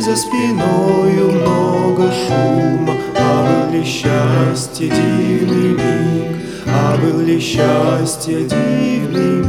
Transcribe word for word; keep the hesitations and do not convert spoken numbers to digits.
за спиною много шума. А был ли счастье дивный миг, а был ли счастье дивный миг.